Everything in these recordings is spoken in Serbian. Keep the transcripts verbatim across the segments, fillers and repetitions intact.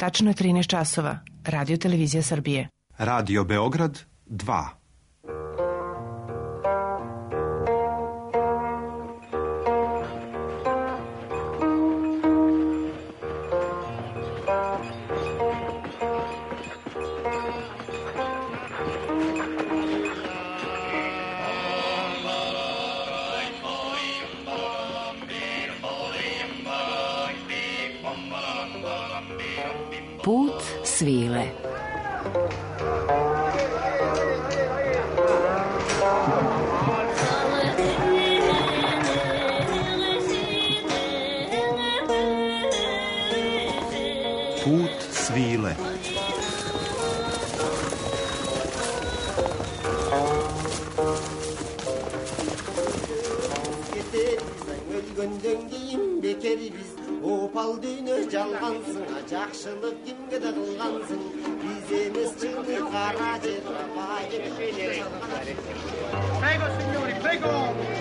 Tačno je trinaest časova. Radio Televizija Srbije. Radio Beograd dva. Put svile. Put svile. Opal düğünü çalgansın, жақшылық kimge de kılgansın. Biz emes çıktı kara cerrah bayır. Prego signori, prego.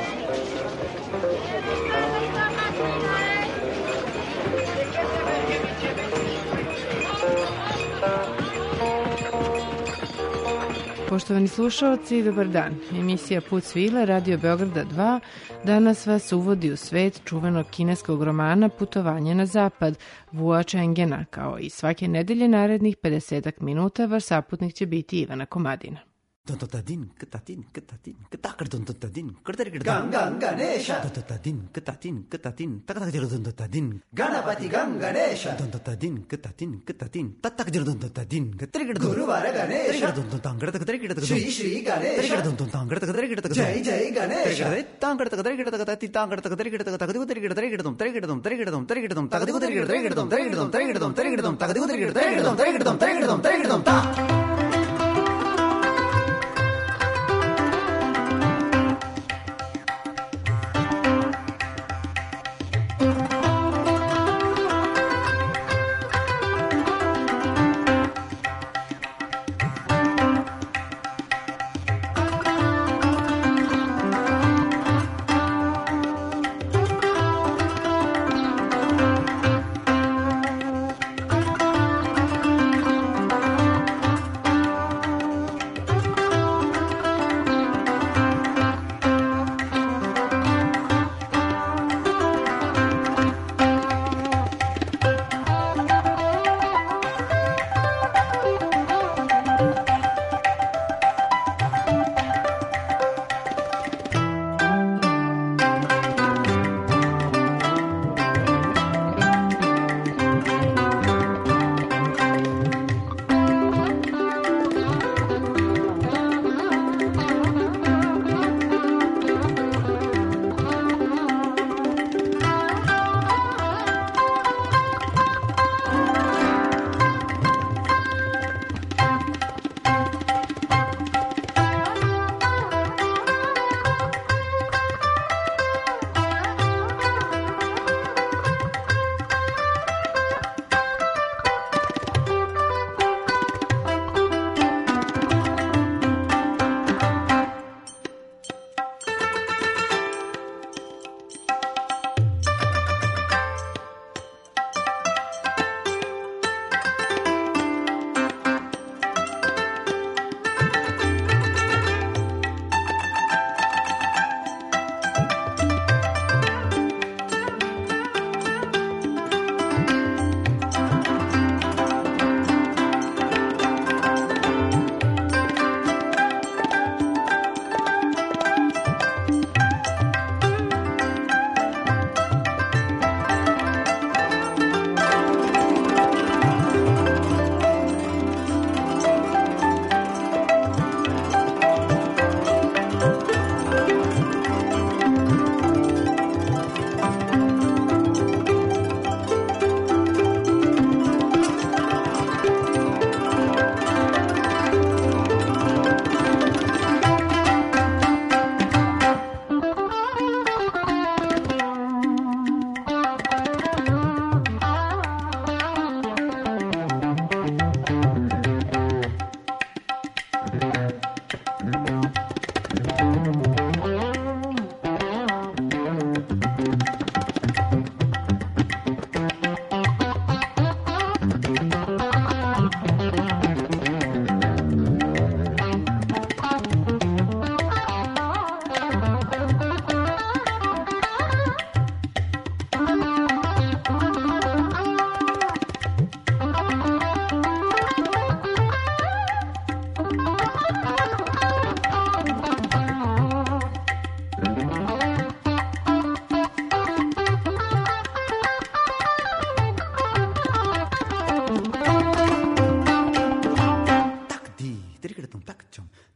Poštovani slušaoci, dobar dan. Emisija Put svile, Radio Beograda dva, danas vas uvodi u svet čuvenog kineskog romana Putovanje na zapad, Vua Čengena, kao i svake nedelje narednih pedesetak minuta, vaš saputnik će biti Ivana Komadina. Dun-dun-da-din, katatin, katatin, katakar dun-dun-da-din, krdar-grdar. Gang-gang Ganesha. Dun-dun-da-din, katatin, katatin, tatak-dir dun-dun-da-din. Ganapati Gang-Ganesha. Dun-dun-da-din, katatin, katatin, tatak-dir dun-dun-da-din. Katar-grdar. Guruvara Ganesha. Tar-grdar dun-dun-tang-grdar-grdar-grdar. Shri Shri Ganesha. Tar-grdar dun-dun-tang-grdar-grdar-grdar. Jai Jai Ganesha. Tang-grdar-grdar-grdar-grdar-grdar. Tang-grdar-grdar-grdar-grdar. Tagadigu-tar-grdar-grdar-grdar. Tar-grdar-grdar-grdar-grdar. Tar-grdar-grdar-grdar-grdar. Tagadigu-tar-grdar-grdar-grdar. Tagadigu-tar-grdar-grdar-grdar. Ta.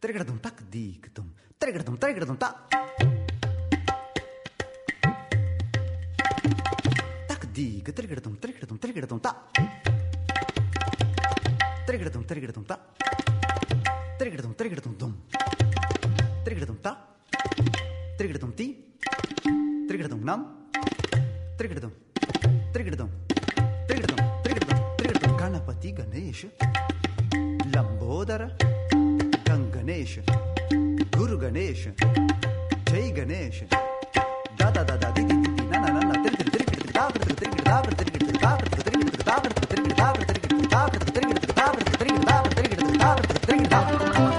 Trigradum tak digdum. Trigradum trigradum ta. Tak dig trigradum trigradum trigradum ta. Trigradum trigradum ta. Trigradum trigradum dum. Trigradum ta. Trigradum ti. Trigradum nam. Trigradum. Trigradum. Trigradum. Trigradum. Trigradum. Ganapati Ganesha. Lambodara. Ganganesha. Guru Ganesha. Jai Ganesha. Da da da da di di di na na na na. Trigradum trigradum da trigradum trigradum trigradum da trigradum trigradum da trigradum trigradum da trigradum trigradum da trigradum trigradum da trigradum trigradum da trigradum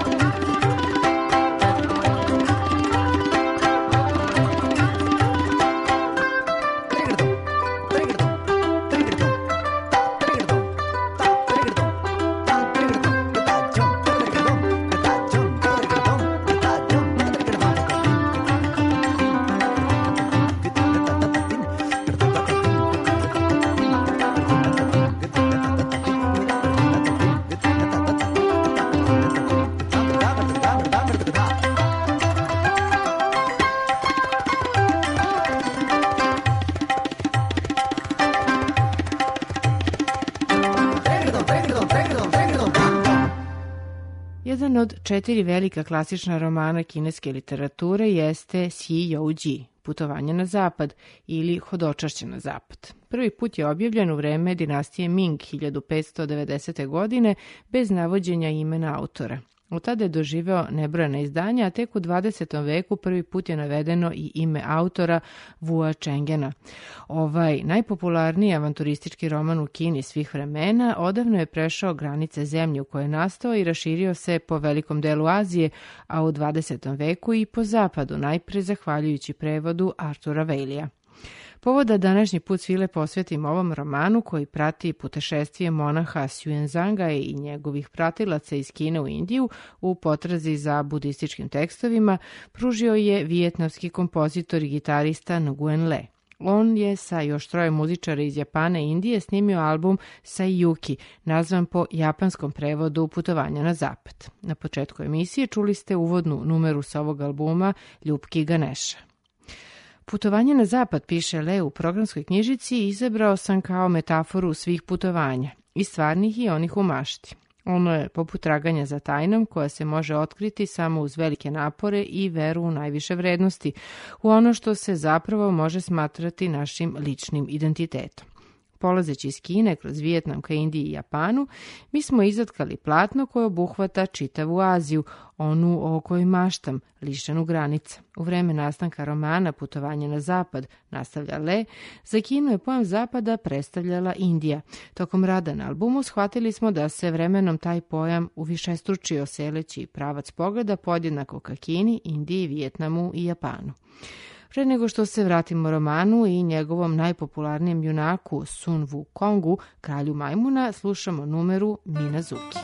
Jedan od četiri velika klasična romana kineske literature jeste Xi Youji, Putovanje na zapad ili Hodočašće na zapad. Prvi put je objavljen u vreme dinastije Ming hiljadu petsto devedesete. godine bez navođenja imena autora. Od tada je doživeo nebrojana izdanja, a tek u dvadesetom veku prvi put je navedeno i ime autora Vua Čengena. Ovaj najpopularniji avanturistički roman u Kini svih vremena odavno je prešao granice zemlje u kojoj je nastao i raširio se po velikom delu Azije, a u dvadesetom veku i po zapadu, najpre zahvaljujući prevodu Artura Weilija. Povod da današnji put svile posvetim ovom romanu koji prati putešestvije monaha Xuanzanga i njegovih pratilaca iz Kine u Indiju u potrazi za budističkim tekstovima, pružio je vijetnamski kompozitor i gitarista Nguyen Le. On je sa još troje muzičara iz Japana i Indije snimio album Saiyuki, nazvan po japanskom prevodu Putovanja na zapad. Na početku emisije čuli ste uvodnu numeru sa ovog albuma Ljubki Ganesha. Putovanje na zapad, piše Le u programskoj knjižici, izabrao sam kao metaforu svih putovanja, i stvarnih i onih u mašti. Ono je poput traganja za tajnom koja se može otkriti samo uz velike napore i veru u najviše vrednosti, u ono što se zapravo može smatrati našim ličnim identitetom. Polazeći iz Kine kroz Vijetnam ka Indiji i Japanu, mi smo izatkali platno koje obuhvata čitavu Aziju, onu o kojoj maštam, lišenu granica. U vreme nastanka romana Putovanje na zapad, nastavlja Le, za Kinu je pojam zapada predstavljala Indija. Tokom rada na albumu shvatili smo da se vremenom taj pojam uvišestručio seleći pravac pogleda podjednako ka Kini, Indiji, Vijetnamu i Japanu. Pre nego što se vratimo romanu i njegovom najpopularnijem junaku Sun Wukongu, kralju majmuna, slušamo numeru Minazuki.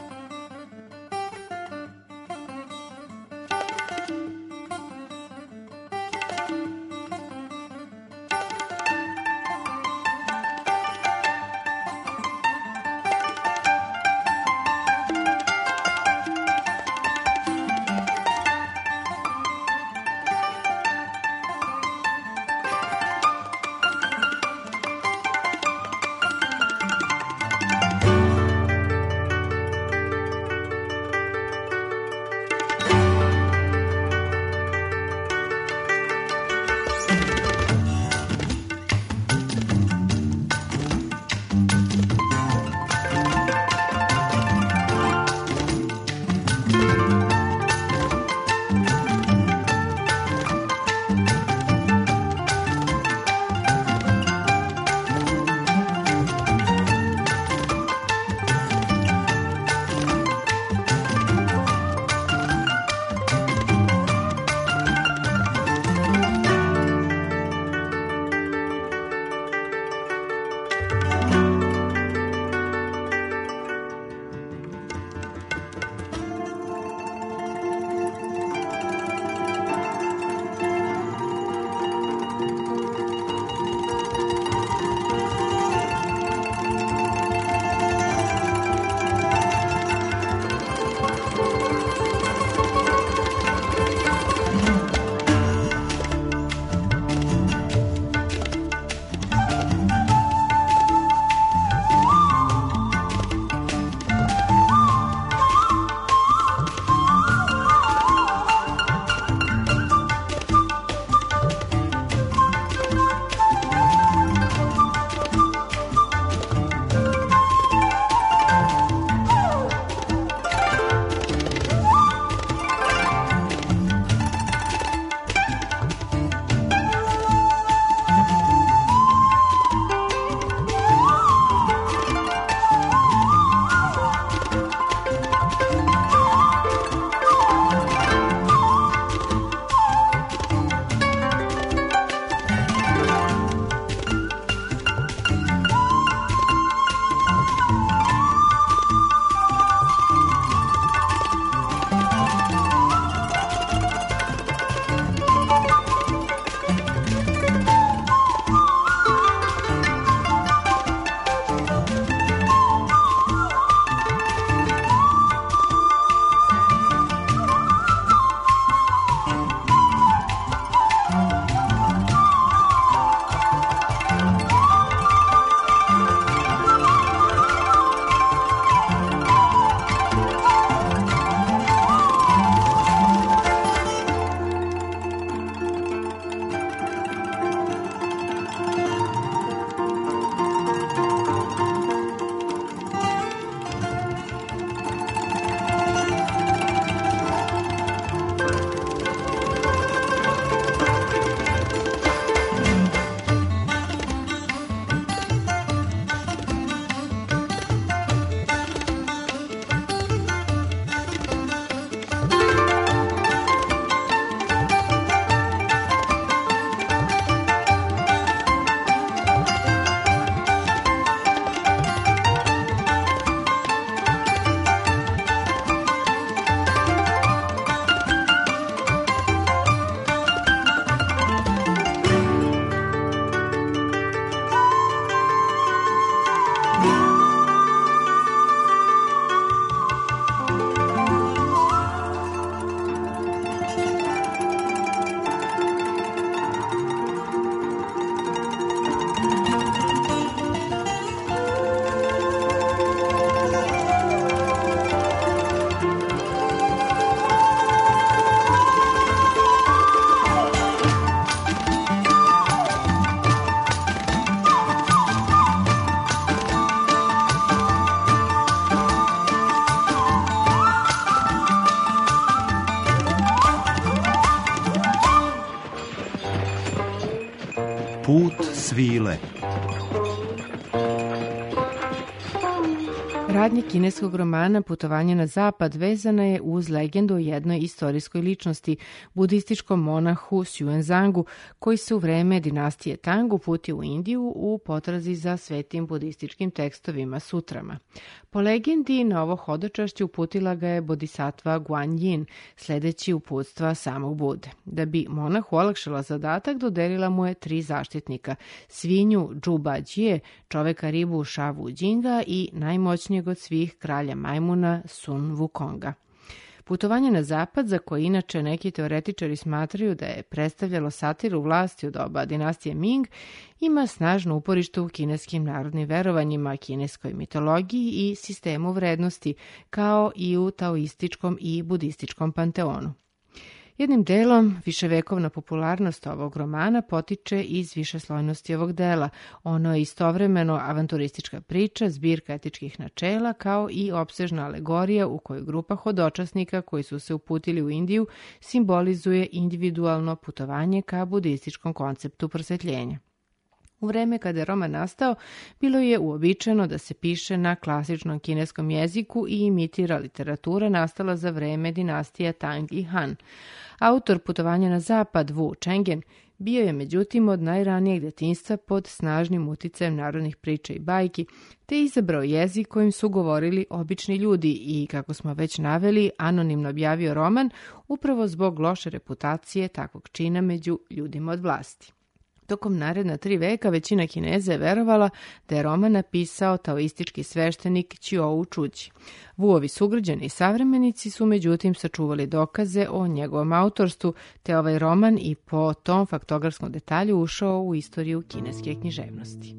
Put svile. Radnja kineskog romana Putovanje na zapad vezana je uz legendu o jednoj istorijskoj ličnosti, budističkom monahu Xuanzangu, koji se u vreme dinastije Tang uputio u Indiju u potrazi za svetim budističkim tekstovima sutrama. Po legendi, na ovo hodočašće uputila ga je bodhisattva Guanyin, sledeći uputstva samog Bude. Da bi monahu olakšala zadatak, dodelila mu je tri zaštitnika, svinju Zhuba Jie, čoveka ribu Sha Wujinga i najmoćnijeg od svih kralja majmuna Sun Wukonga. Putovanje na zapad, za koje inače neki teoretičari smatraju da je predstavljalo satiru vlasti u doba dinastije Ming, ima snažno uporište u kineskim narodnim verovanjima, kineskoj mitologiji i sistemu vrednosti, kao i u taoističkom i budističkom panteonu. Jednim delom, viševekovna popularnost ovog romana potiče iz višeslojnosti ovog dela. Ono je istovremeno avanturistička priča, zbirka etičkih načela, kao i opsežna alegorija u kojoj grupa hodočasnika koji su se uputili u Indiju simbolizuje individualno putovanje ka budističkom konceptu prosvetljenja. U vreme kada je roman nastao, bilo je uobičajeno da se piše na klasičnom kineskom jeziku i imitira literatura nastala za vreme dinastija Tang i Han. Autor Putovanja na zapad, Wu Chenggen, bio je međutim od najranijeg detinjstva pod snažnim uticajem narodnih priča i bajki, te izabrao jezik kojim su govorili obični ljudi i, kako smo već naveli, anonimno objavio roman upravo zbog loše reputacije takvog čina među ljudima od vlasti. Tokom naredna tri veka većina Kineza je verovala da je roman napisao taoistički sveštenik Qiu Chuji. Wuovi sugrađani i savremenici su međutim sačuvali dokaze o njegovom autorstvu, te ovaj roman i po tom faktograrskom detalju ušao u istoriju kineske književnosti.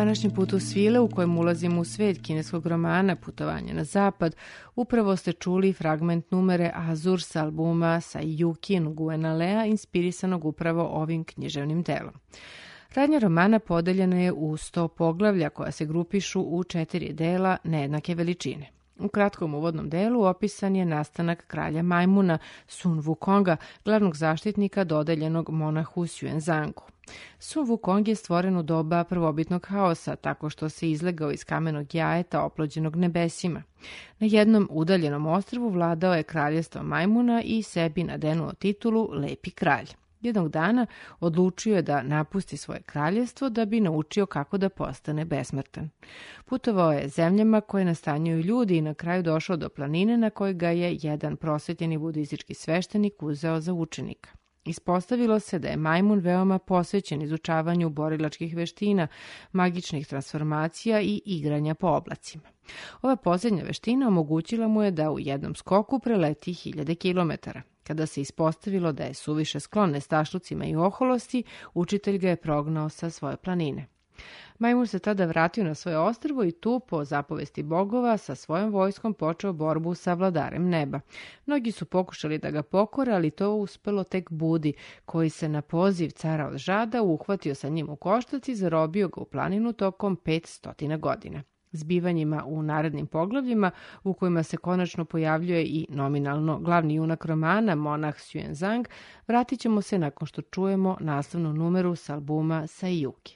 današnjem putu svile u kojem ulazimo u svet kineskog romana Putovanje na zapad, upravo ste čuli fragment numere Azur sa albuma Sayuki Nguyenalea, inspirisanog upravo ovim književnim delom. Radnja romana podeljena je u sto poglavlja koja se grupišu u četiri dela nejednake veličine. U kratkom uvodnom delu opisan je nastanak kralja Majmuna Sun Wukonga, glavnog zaštitnika dodeljenog monahu Xuanzangu. Sun Wukong je stvoren u doba prvobitnog haosa, tako što se izlegao iz kamenog jajeta oplođenog nebesima. Na jednom udaljenom ostrvu vladao je kraljevstvo Majmuna i sebi nadenuo titulu Lepi kralj. Jednog dana odlučio je da napusti svoje kraljevstvo da bi naučio kako da postane besmrtan. Putovao je zemljama koje nastanjuju ljudi i na kraju došao do planine na kojoj ga je jedan prosvetljeni budistički sveštenik uzeo za učenika. Ispostavilo se da je Majmun veoma posvećen izučavanju borilačkih veština, magičnih transformacija i igranja po oblacima. Ova posljednja veština omogućila mu je da u jednom skoku preleti hiljade kilometara. Kada se ispostavilo da je suviše sklon nestašlucima i oholosti, učitelj ga je prognao sa svoje planine. Majmun se tada vratio na svoje ostrvo i tu, po zapovesti bogova, sa svojom vojskom počeo borbu sa vladarem neba. Mnogi su pokušali da ga pokore, ali to uspelo tek Budi, koji se na poziv cara od žada uhvatio sa njim u koštac i zarobio ga u planinu tokom petstotina godina. Zbivanjima u narednim poglavljima, u kojima se konačno pojavljuje i nominalno glavni junak romana, monah Xuanzang, vratit ćemo se nakon što čujemo naslovnu numeru s albuma Sayuki.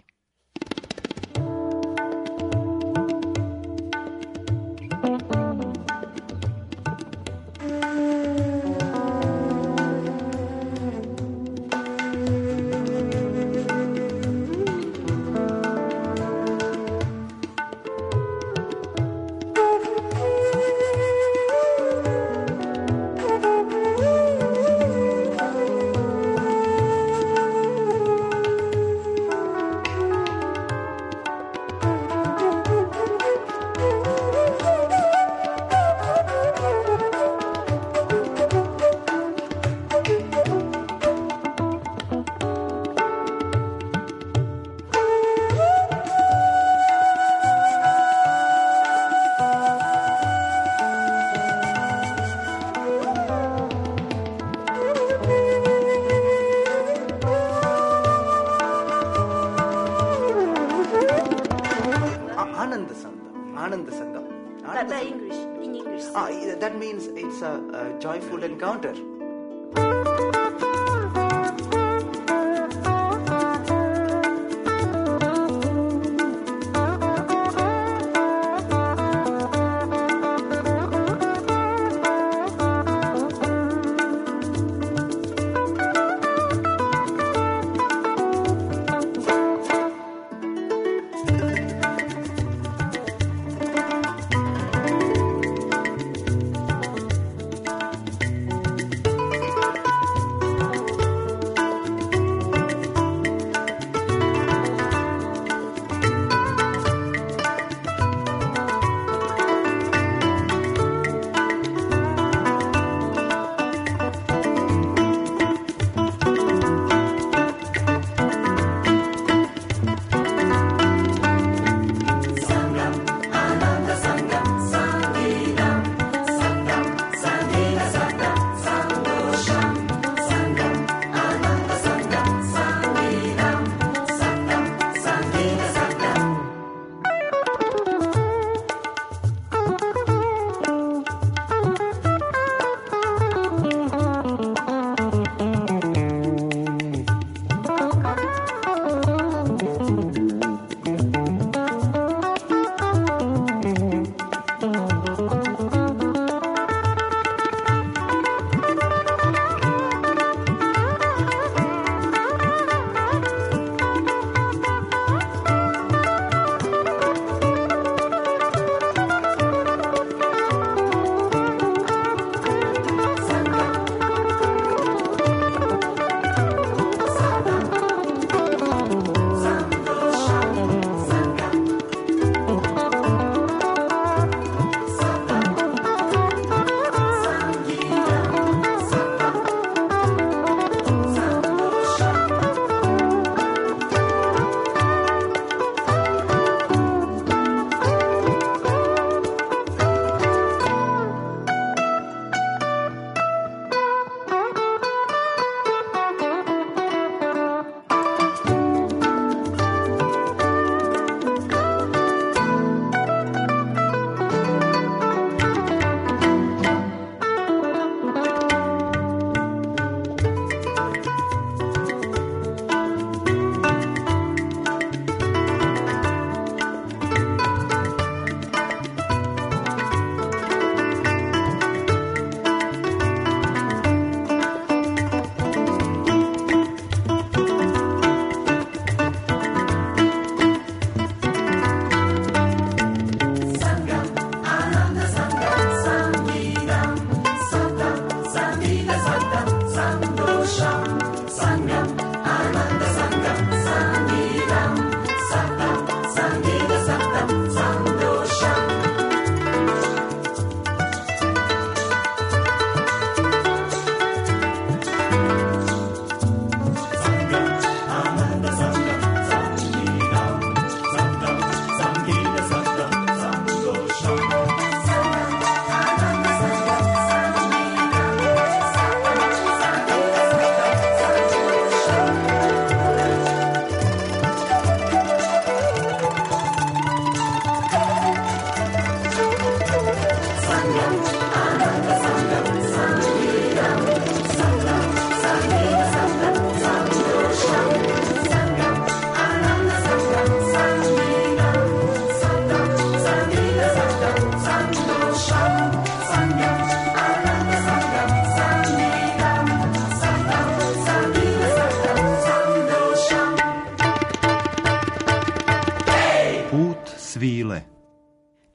Joyful encounter.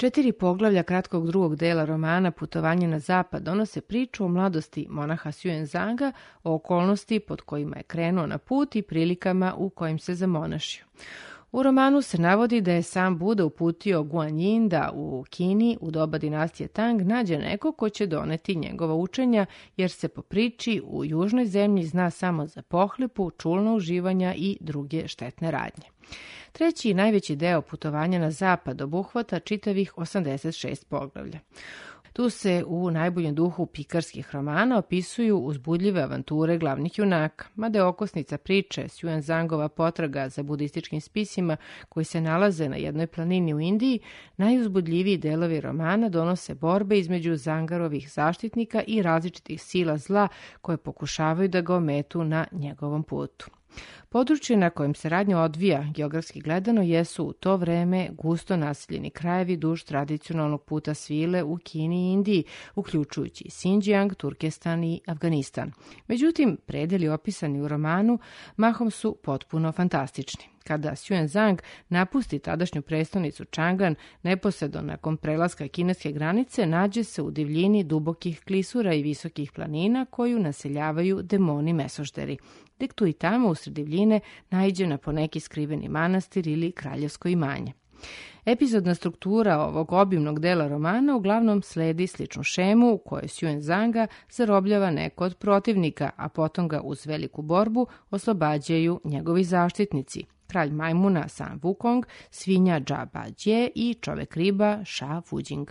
Četiri poglavlja kratkog drugog dela romana Putovanje na zapad donose priču o mladosti monaha Xuanzanga, o okolnosti pod kojima je krenuo na put i prilikama u kojim se zamonašio. U romanu se navodi da je sam Buda uputio Guanyin da u Kini u doba dinastije Tang nađe neko ko će doneti njegova učenja, jer se po priči u južnoj zemlji zna samo za pohlepu, čulna uživanja i druge štetne radnje. Treći i najveći deo Putovanja na zapad obuhvata čitavih osamdeset šest poglavlja. Tu se u najboljem duhu pikarskih romana opisuju uzbudljive avanture glavnih junaka, mada je okosnica priče Xuanzangova potraga za budističkim spisima koji se nalaze na jednoj planini u Indiji, najuzbudljiviji delovi romana donose borbe između Zangarovih zaštitnika i različitih sila zla koje pokušavaju da ga ometu na njegovom putu. Područje na kojem se radnja odvija, geografski gledano, jesu u to vreme gusto naseljeni krajevi duž tradicionalnog puta svile u Kini i Indiji, uključujući Xinjiang, Turkestan i Afganistan. Međutim, predeli opisani u romanu mahom su potpuno fantastični. Kada Xuanzang napusti tadašnju prestonicu Chang'an, neposredno nakon prelaska kineske granice, nađe se u divljini dubokih klisura i visokih planina koju naseljavaju demoni mesožderi. Tek tu i tamo usred divljine naiđe na poneki skriveni manastir ili kraljevsko imanje. Epizodna struktura ovog obimnog dela romana uglavnom sledi sličnu šemu u kojoj Xuanzanga zarobljava neko od protivnika, a potom ga uz veliku borbu oslobađaju njegovi zaštitnici, kralj majmuna San Wukong, svinja Zha Bajie i čovek riba Sha Wujing.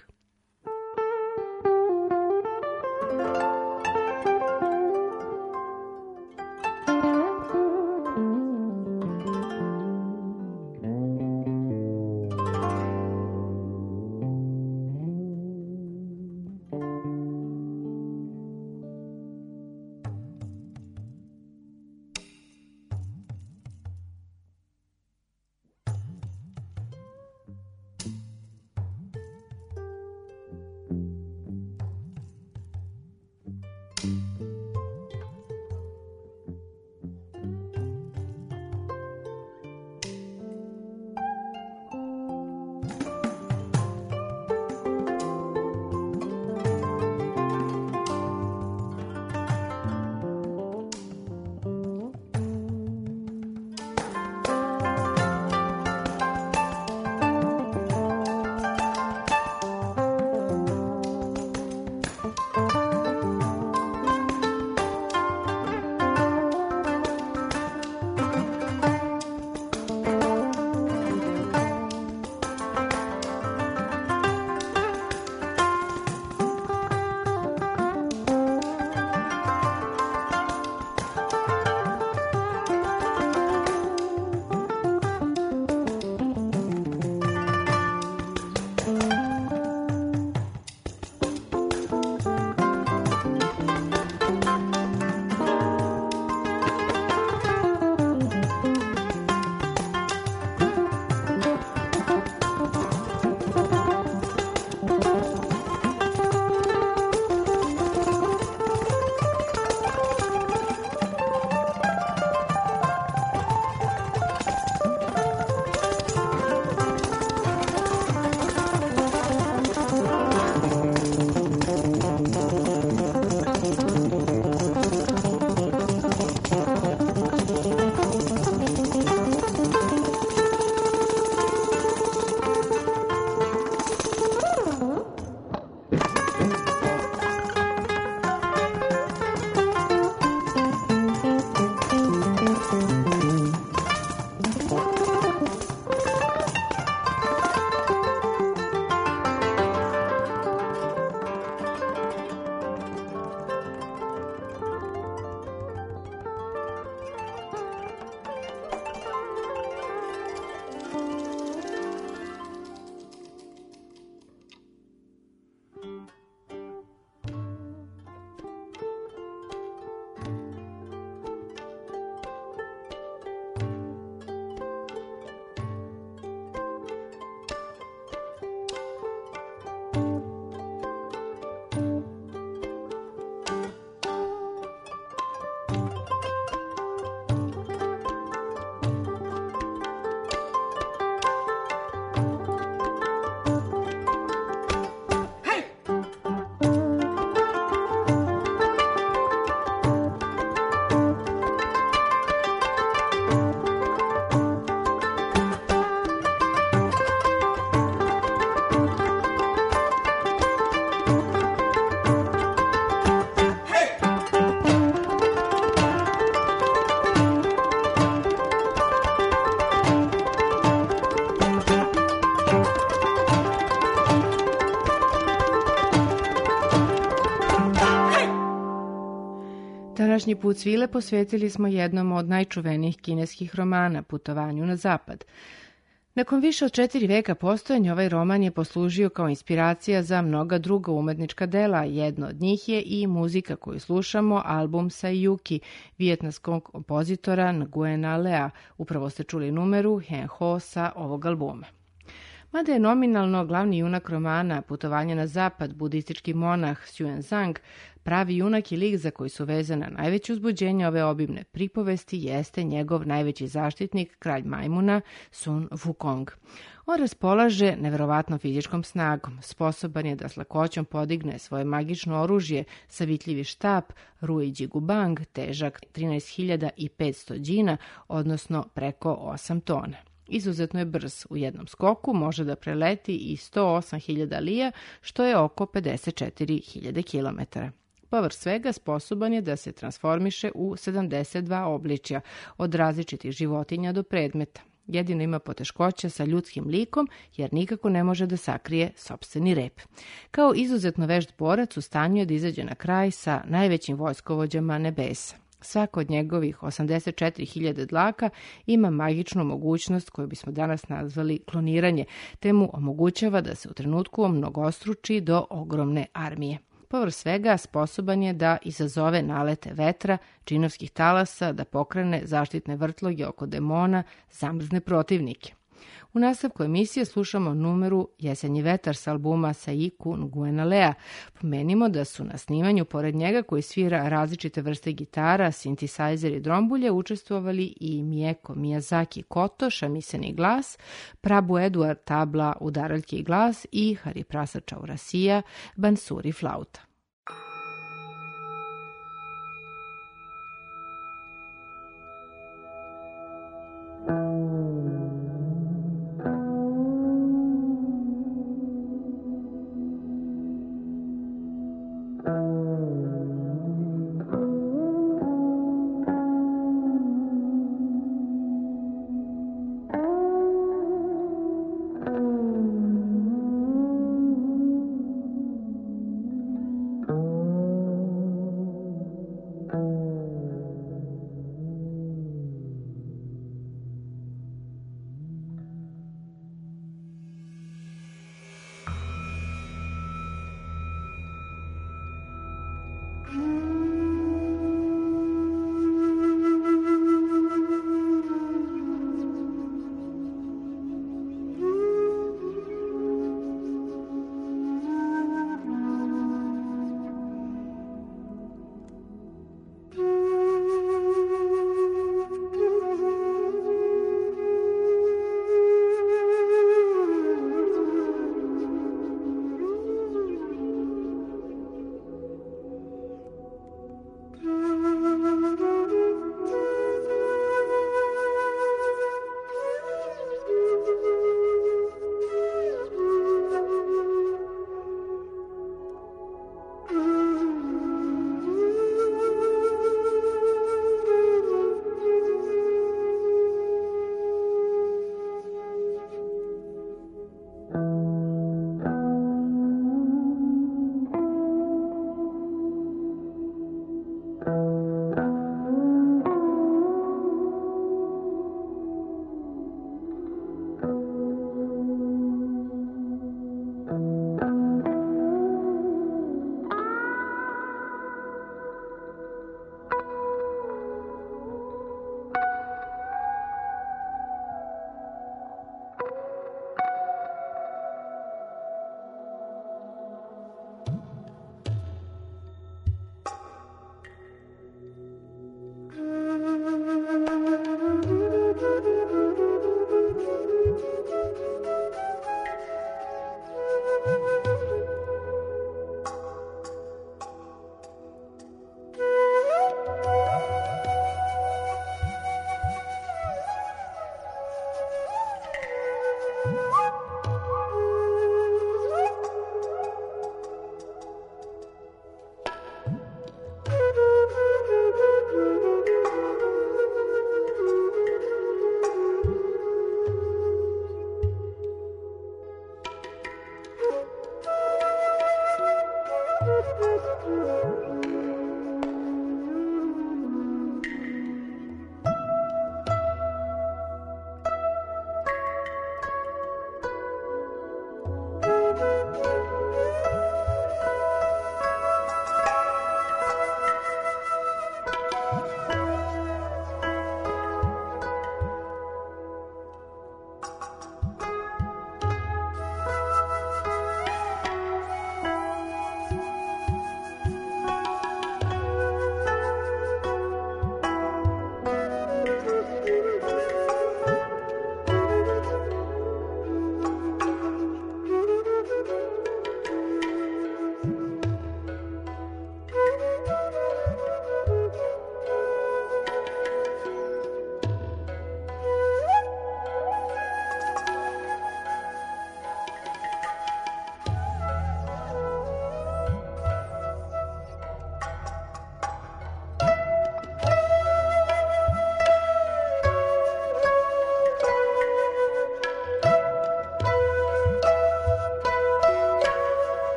Današnji put svile posvetili smo jednom od najčuvenijih kineskih romana, Putovanju na zapad. Nakon više od četiri veka postojanja, ovaj roman je poslužio kao inspiracija za mnoga druga umetnička dela. Jedno od njih je i muzika koju slušamo, album Sayuki, vijetnamskog kompozitora Nguyen Lea. Upravo ste čuli numeru Hen Ho sa ovog albuma. Mada je nominalno glavni junak romana Putovanje na zapad, budistički monah Xuanzang, pravi junak i lik za koji su vezana najveće uzbuđenje ove obimne pripovesti jeste njegov najveći zaštitnik, kralj majmuna Sun Wukong. On raspolaže neverovatnom fizičkom snagom, sposoban je da s lakoćom podigne svoje magično oružje, savitljivi štap Rui Jigubang, težak trinaest hiljada petsto đina, odnosno preko osam tona. Izuzetno je brz, u jednom skoku može da preleti i sto osam hiljada lija, što je oko pedeset četiri hiljade kilometara. Povrh svega sposoban je da se transformiše u sedamdeset dva obličja, od različitih životinja do predmeta. Jedino ima poteškoća sa ljudskim likom, jer nikako ne može da sakrije sopstveni rep. Kao izuzetno vešt borac u stanju je da izađe na kraj sa najvećim vojskovođama nebesa. Svako od njegovih osamdeset četiri hiljade dlaka ima magičnu mogućnost koju bismo danas nazvali kloniranje, te mu omogućava da se u trenutku omnogostruči do ogromne armije. Povrh svega sposoban je da izazove nalete vetra, džinovskih talasa, da pokrene zaštitne vrtloge oko demona, zamrzne protivnike. U nastavku emisije slušamo numeru Jesenji vetar s albuma Saiku Nguyen Lea. Pomenimo da su na snimanju, pored njega koji svira različite vrste gitara, sintisajzer i drombulje, učestvovali i Mieko Miyazaki Koto, šamiseni glas, Prabhu Eduard tabla, udaraljke i glas i Hariprasad Chaurasia, bansuri flauta.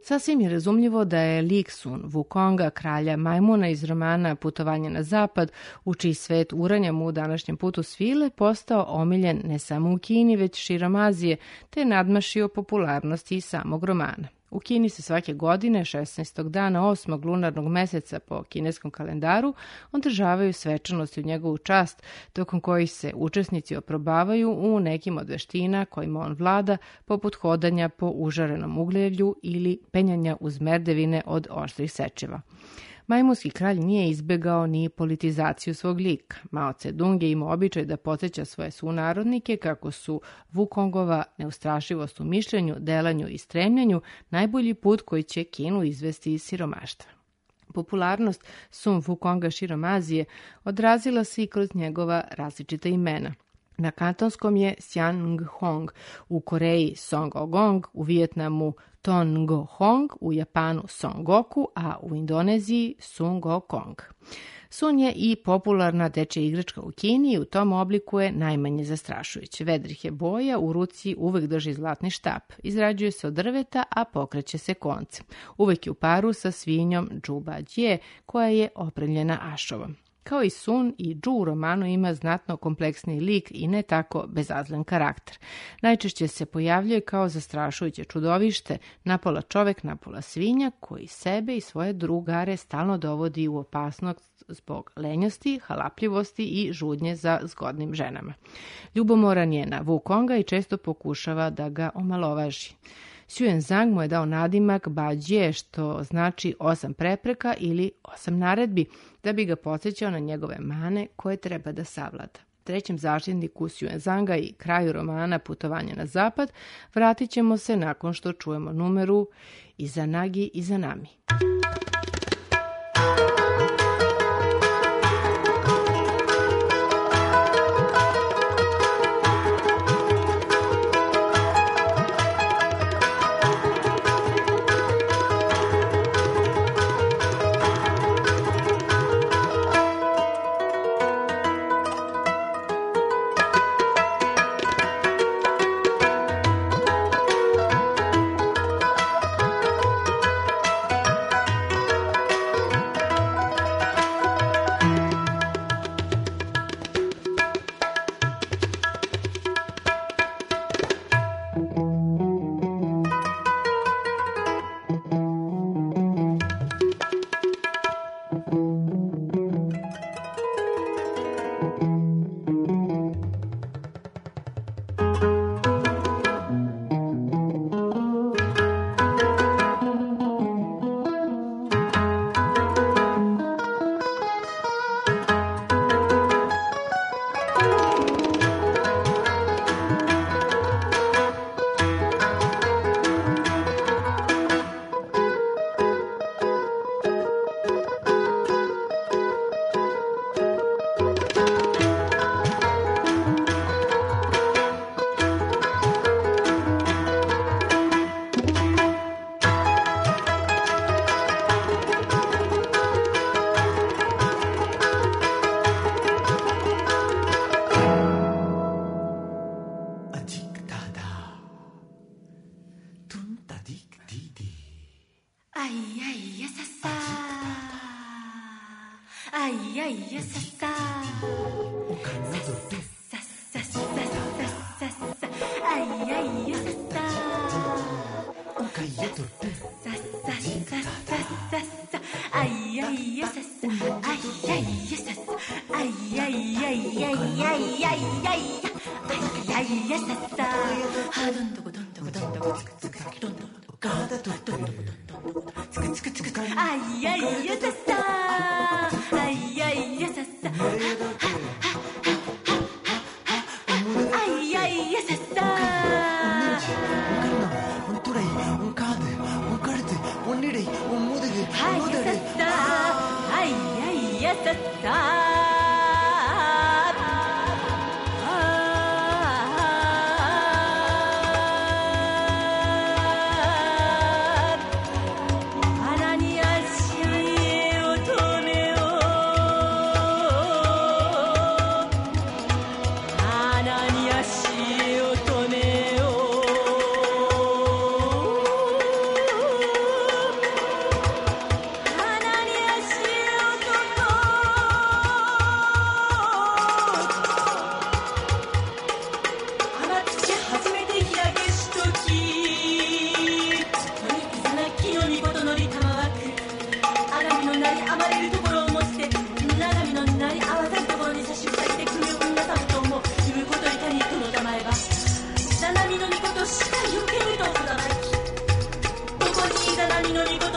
Sasvim je razumljivo da je lik Sun Wukonga, kralja majmuna iz romana Putovanje na zapad, u čiji svet uranjam u današnjem putu svile, postao omiljen ne samo u Kini, već širom Azije, te nadmašio popularnosti samog romana. U Kini se svake godine, šesnaestog dana osmog lunarnog meseca po kineskom kalendaru, održavaju svečanosti u njegovu čast, tokom kojih se učesnici oprobavaju u nekim od veština kojima on vlada, poput hodanja po užarenom ugljevlju ili penjanja uz merdevine od oštrih sečeva. Majmunski kralj nije izbegao ni politizaciju svog lika. Mao Tse-dung je imao običaj da podsjeća svoje sunarodnike kako su Wukongova neustrašivost u mišljenju, delanju i stremljenju najbolji put koji će Kinu izvesti iz siromaštva. Popularnost Sun Wukonga širom Azije odrazila se i kroz njegova različita imena. Na kantonskom je Xian Ng-hong, u Koreji Song Ogong, u Vijetnamu Ton Ngo-hong, u Japanu Son Goku, a u Indoneziji Sun Go-kong. Sun je i popularna dečja igračka u Kini i u tom obliku je najmanje zastrašujuće. Vedrih je boja, u ruci uvek drži zlatni štap. Izrađuje se od drveta, a pokreće se koncem. Uvek je u paru sa svinjom Džuba Dje, koja je opremljena ašovom. Kao i Sun, i Džu u romanu ima znatno kompleksniji lik i ne tako bezazlen karakter. Najčešće se pojavljuje kao zastrašujuće čudovište, napola čovek, napola svinja, koji sebe i svoje drugare stalno dovodi u opasnost zbog lenjosti, halapljivosti i žudnje za zgodnim ženama. Ljubomoran je na Wukonga i često pokušava da ga omalovaži. Xuanzang mu je dao nadimak Bajie, što znači osam prepreka ili osam naredbi, da bi ga podsjećao na njegove mane koje treba da savlada. Trećem zaštitniku Xuanzanga i kraju romana Putovanje na zapad vratit ćemo se nakon što čujemo numeru Izanagi Izanami.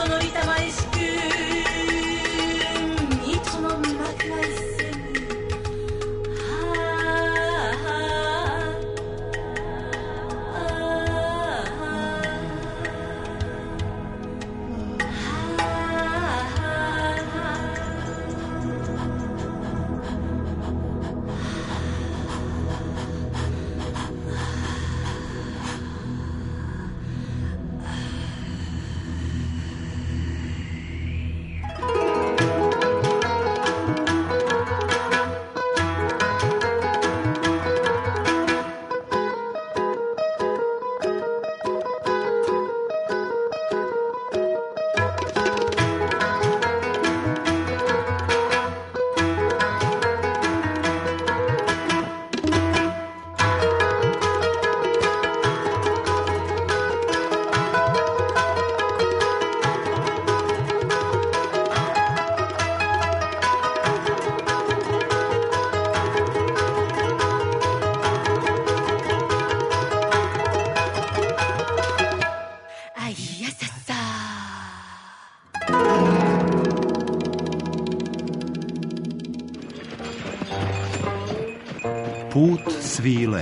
の板前しく糸の幕は一斉にはあ Put svile.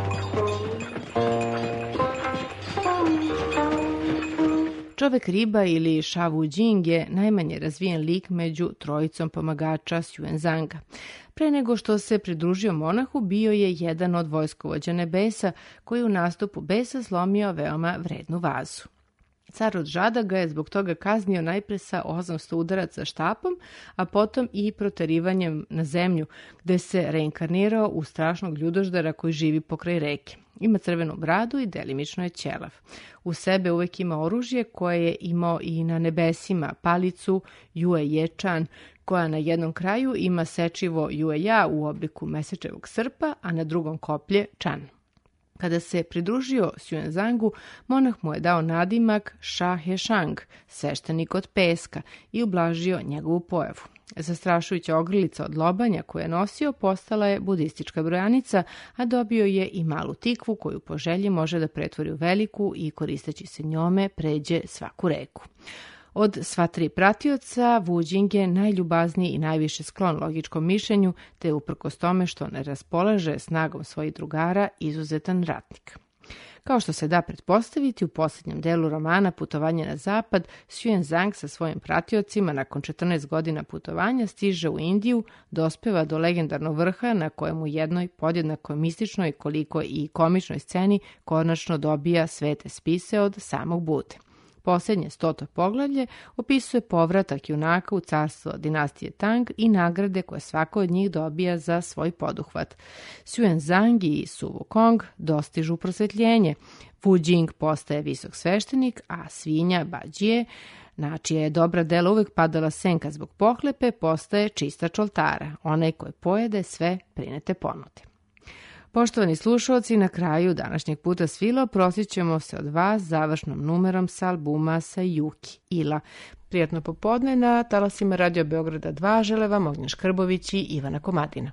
Čovek riba ili Shawu Jing je najmanje razvijen lik među trojicom pomagača Xuanzanga. Pre nego što se pridružio monahu, bio je jedan od vojskovođa nebesa koji u nastupu besa slomio veoma vrednu vazu. Car od Žada ga je zbog toga kaznio najpre sa osamsto udaraca štapom, a potom i proterivanjem na zemlju, gde se reinkarnirao u strašnog ljudoždara koji živi pokraj reke. Ima crvenu bradu i delimično je ćelav. U sebe uvek ima oružje koje je imao i na nebesima, palicu Yue Yechan, koja na jednom kraju ima sečivo Yue Ya u obliku mesečevog srpa, a na drugom koplje Chan. Kada se pridružio Xuanzangu, monah mu je dao nadimak Sha He Shang, sveštenik od peska, i ublažio njegovu pojavu. Zastrašujuća ogrlica od lobanja koju je nosio postala je budistička brojanica, a dobio je i malu tikvu koju po želji može da pretvori u veliku i koristeći se njome pređe svaku reku. Od sva tri pratioca, Wu Jing je najljubazniji i najviše sklon logičkom mišljenju, te uprkos tome što ne raspolaže snagom svojih drugara, izuzetan ratnik. Kao što se da pretpostaviti, u posljednjem delu romana Putovanje na zapad, Xuanzang sa svojim pratiocima nakon četrnaest godina putovanja stiže u Indiju, dospeva do legendarnog vrha na kojemu jednoj podjednako mističnoj koliko i komičnoj sceni konačno dobija svete spise od samog Bude. Posljednje stoto poglavlje opisuje povratak junaka u carstvo dinastije Tang i nagrade koje svako od njih dobija za svoj poduhvat. Xuanzang i Su Wukong dostižu prosvetljenje. Wu Jing postaje visok sveštenik, a svinja Bajie, na čije je dobra dela uvek padala senka zbog pohlepe, postaje čistač oltara, onaj koji pojede sve prinete ponude. Poštovani slušalci, na kraju današnjeg puta svila prosit ćemo se od vas završnom numerom sa albuma Sayuki Ila. Prijatno popodne na talasima Radio Beograda dva žele vam Ognjen Škrbović i Ivana Komadina.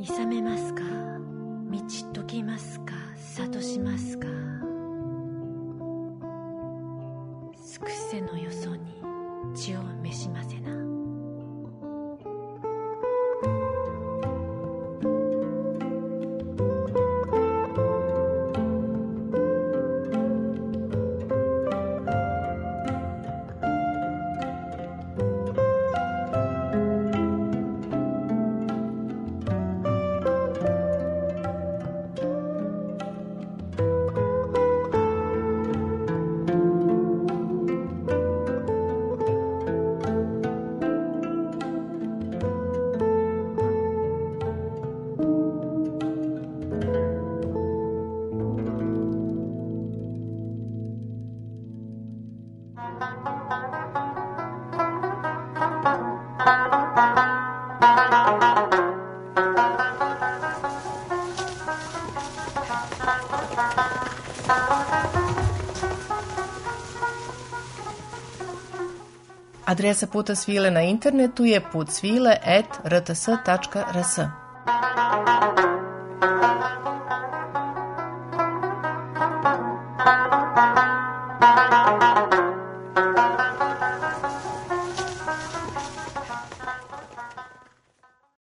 勇めますか、道解きますか、諭しますか。すくせのよそに血を召しませな。 Adresa Puta svile na internetu je putsvile at r t s tačka r s.